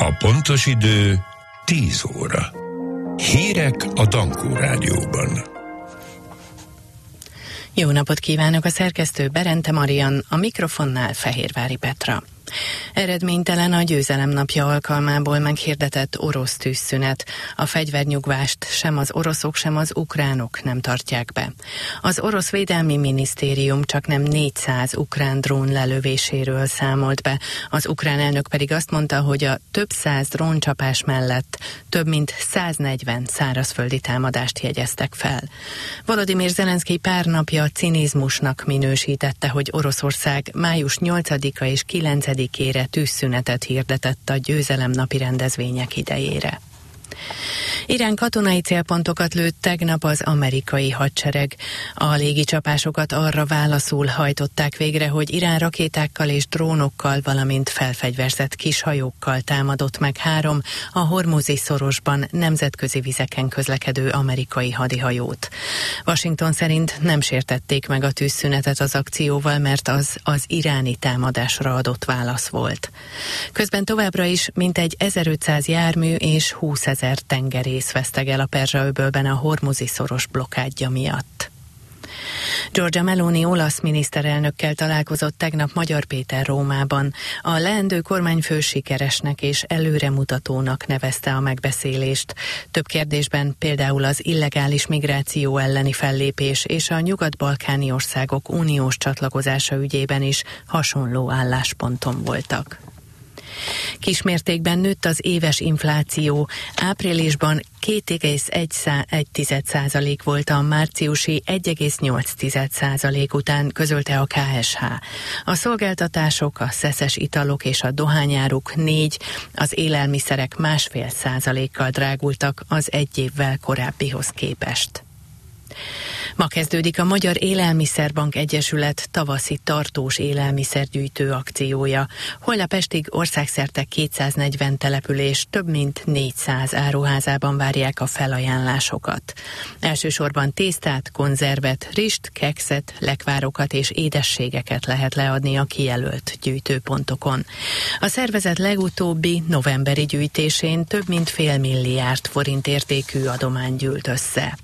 A pontos idő 10 óra. Hírek a Dankó Rádióban. Jó napot kívánok, a szerkesztő Berente Marian, a mikrofonnál Fehérvári Petra. Eredménytelen a Győzelem napja alkalmából meghirdetett orosz tűzszünet. A fegyvernyugvást sem az oroszok, sem az ukránok nem tartják be. Az orosz védelmi minisztérium csaknem 400 ukrán drón lelövéséről számolt be. Az ukrán elnök pedig azt mondta, hogy a több száz dróncsapás mellett több mint 140 szárazföldi támadást jegyeztek fel. Volodymyr Zelenszky pár napja cinizmusnak minősítette, hogy Oroszország május 8-a és 9-ére tűzszünetet hirdetett a Győzelem napi rendezvények idejére. Irán katonai célpontokat lőtt tegnap az amerikai hadsereg. A légicsapásokat arra válaszul hajtották végre, hogy Irán rakétákkal és drónokkal, valamint felfegyverzett kishajókkal támadott meg 3 a Hormuzi szorosban nemzetközi vizeken közlekedő amerikai hadihajót. Washington szerint nem sértették meg a tűzszünetet az akcióval, mert az iráni támadásra adott válasz volt. Közben továbbra is mintegy 1500 jármű és 20 000 tengerész veszteg el a Perzsa-öbölben a Hormuzi szoros blokkádja miatt. Giorgia Meloni olasz miniszterelnökkel találkozott tegnap Magyar Péter Rómában. A leendő kormányfő sikeresnek és előremutatónak nevezte a megbeszélést. Több kérdésben, például az illegális migráció elleni fellépés és a nyugat-balkáni országok uniós csatlakozása ügyében is hasonló állásponton voltak. Kismértékben nőtt az éves infláció. Áprilisban 2,1% volt a márciusi 1,8% után, közölte a KSH. A szolgáltatások, a szeszes italok és a dohányáruk 4%, az élelmiszerek 1,5%-kal drágultak az egy évvel korábbihoz képest. Ma kezdődik a Magyar Élelmiszerbank Egyesület tavaszi tartós élelmiszergyűjtő akciója. Holnap estig országszerte 240 település több mint 400 áruházában várják a felajánlásokat. Elsősorban tésztát, konzervet, rist, kekszet, lekvárokat és édességeket lehet leadni a kijelölt gyűjtőpontokon. A szervezet legutóbbi novemberi gyűjtésén több mint $500 milliárd forint értékű adomány gyűlt össze.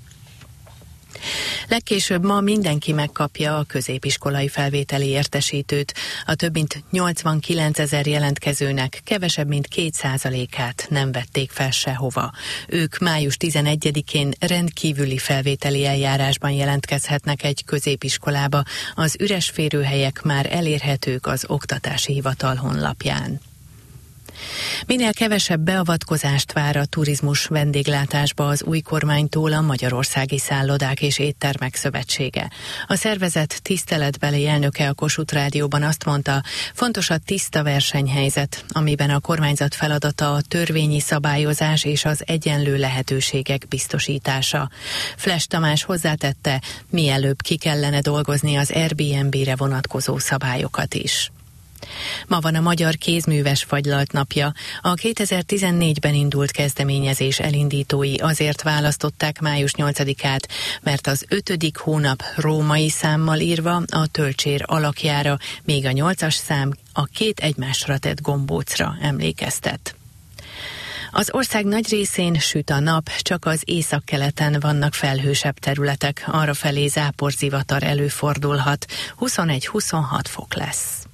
Legkésőbb ma mindenki megkapja a középiskolai felvételi értesítőt. A több mint 89 000 jelentkezőnek kevesebb mint 2%-át nem vették fel sehova. Ők május 11-én rendkívüli felvételi eljárásban jelentkezhetnek egy középiskolába. Az üres férőhelyek már elérhetők az Oktatási Hivatal honlapján. Minél kevesebb beavatkozást vár a turizmus vendéglátásba az új kormánytól a Magyarországi Szállodák és Éttermek Szövetsége. A szervezet tiszteletbeli elnöke a Kossuth Rádióban azt mondta, fontos a tiszta versenyhelyzet, amiben a kormányzat feladata a törvényi szabályozás és az egyenlő lehetőségek biztosítása. Flesch Tamás hozzátette, mielőbb ki kellene dolgozni az Airbnb-re vonatkozó szabályokat is. Ma van a Magyar Kézműves Fagylalt napja. A 2014-ben indult kezdeményezés elindítói azért választották május 8-át, mert az 5. hónap római számmal írva a tölcsér alakjára, míg a 8-as szám a 2 egymásra tett gombócra emlékeztet. Az ország nagy részén süt a nap, csak az északkeleten vannak felhősebb területek, arrafelé záporzivatar előfordulhat, 21-26 fok lesz.